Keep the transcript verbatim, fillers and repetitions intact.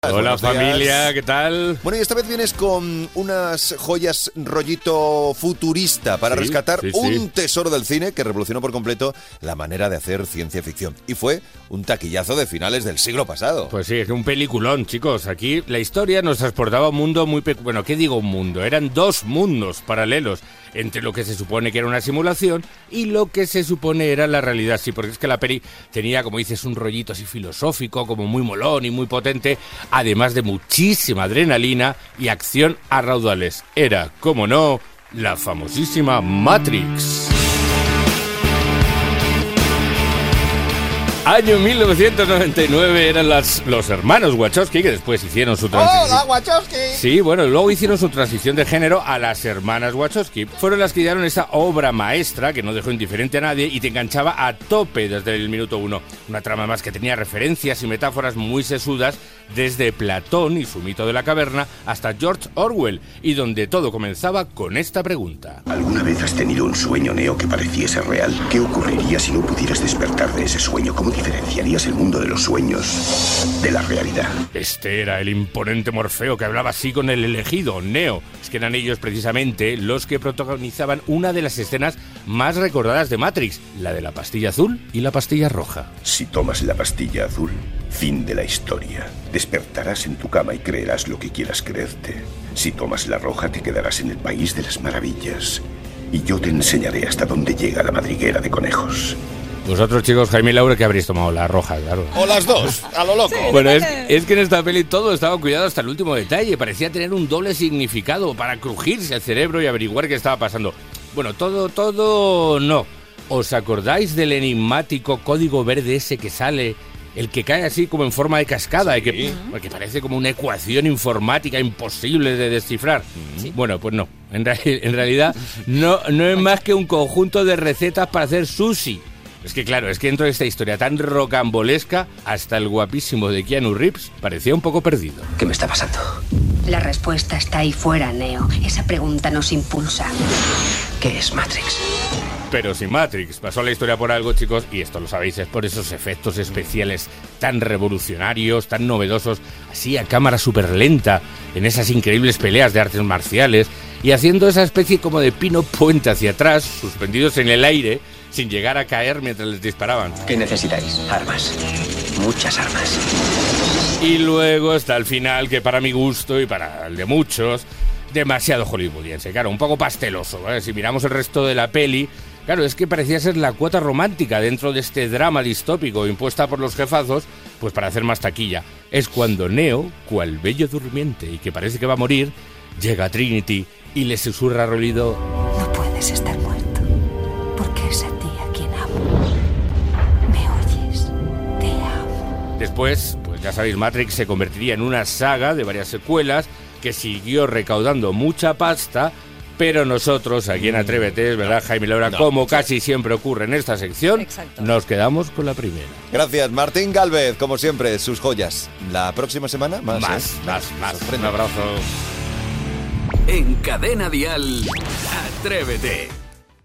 Hola Buenos familia, días. ¿qué tal? Bueno, y esta vez vienes con unas joyas rollito futurista para Sí, rescatar sí, un sí. tesoro del cine que revolucionó por completo la manera de hacer ciencia ficción. Y fue un taquillazo de finales del siglo pasado. Pues sí, es un peliculón, chicos. Aquí la historia nos transportaba a un mundo muy... Pe... Bueno, ¿qué digo un mundo? Eran dos mundos paralelos entre lo que se supone que era una simulación y lo que se supone era la realidad. Sí, porque es que la peli tenía, como dices, un rollito así filosófico, como muy molón y muy potente, además de muchísima adrenalina y acción a raudales. Era, como no, la famosísima Matrix. Año mil novecientos noventa y nueve, eran las, los hermanos Wachowski, que después hicieron su transición. ¡Hola, Wachowski! Sí, bueno, luego hicieron su transición de género a las hermanas Wachowski. Fueron las que dieron esta obra maestra que no dejó indiferente a nadie y te enganchaba a tope desde el minuto uno. Una trama más que tenía referencias y metáforas muy sesudas desde Platón y su mito de la caverna hasta George Orwell, y donde todo comenzaba con esta pregunta. ¿Alguna vez has tenido un sueño, Neo, que pareciese real? ¿Qué ocurriría si no pudieras despertar de ese sueño? ¿Cómo diferenciarías el mundo de los sueños de la realidad? Este era el imponente Morfeo que hablaba así con el elegido, Neo. Es que eran ellos precisamente los que protagonizaban una de las escenas más recordadas de Matrix, la de la pastilla azul y la pastilla roja. Si tomas la pastilla azul, fin de la historia. Despertarás en tu cama y creerás lo que quieras creerte. Si tomas la roja, te quedarás en el país de las maravillas. Y yo te enseñaré hasta dónde llega la madriguera de conejos. Vosotros, chicos, Jaime y Laura, que habréis tomado la roja, claro. O las dos, a lo loco. Bueno, es, es que en esta peli todo estaba cuidado hasta el último detalle. Parecía tener un doble significado para crujirse el cerebro y averiguar qué estaba pasando. Bueno, todo, todo no. ¿Os acordáis del enigmático código verde ese que sale? El que cae así como en forma de cascada y que, sí. que parece como una ecuación informática imposible de descifrar. Sí. Bueno, pues no. En, re- en realidad no, no es más que un conjunto de recetas para hacer sushi. Es que claro, es que dentro de esta historia tan rocambolesca, hasta el guapísimo de Keanu Reeves parecía un poco perdido. ¿Qué me está pasando? La respuesta está ahí fuera, Neo. Esa pregunta nos impulsa. ¿Qué es Matrix? Pero si Matrix pasó a la historia por algo, chicos, y esto lo sabéis, es por esos efectos especiales tan revolucionarios, tan novedosos, así a cámara súper lenta, en esas increíbles peleas de artes marciales, y haciendo esa especie como de pino puente hacia atrás, suspendidos en el aire, sin llegar a caer mientras les disparaban. ¿Qué necesitáis? Armas. Muchas armas. Y luego está el final, que para mi gusto y para el de muchos, demasiado hollywoodiense, claro, un poco pasteloso, ¿vale? Si miramos el resto de la peli, claro, es que parecía ser la cuota romántica dentro de este drama distópico impuesta por los jefazos, pues para hacer más taquilla. Es cuando Neo, cual bello durmiente y que parece que va a morir, llega a Trinity y le susurra al oído: No puedes estar muerto, porque es a ti a quien amo. ¿Me oyes? Te amo. Después, pues ya sabéis, Matrix se convertiría en una saga de varias secuelas que siguió recaudando mucha pasta, pero nosotros, aquí en Atrévete, ¿verdad, Jaime y Laura? No. Como casi siempre ocurre en esta sección, Exacto. nos quedamos con la primera. Gracias, Martín Gálvez, como siempre, sus joyas. La próxima semana, más. Más, ¿eh? más, más. Sorprende. Un abrazo. En Cadena Dial, Atrévete.